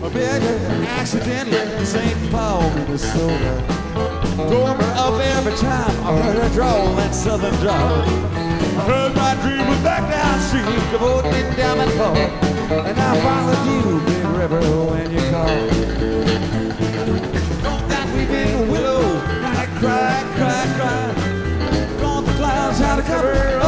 been accidentally in St. Paul, Minnesota. Tore me up every time I heard her drawl that southern drawl. I heard my dream was back downstream, cavorting down that pole, and I followed you, Big River, when you called. Don't that weeping willow, now I cry, cry, cry. Gone the clouds out of cover.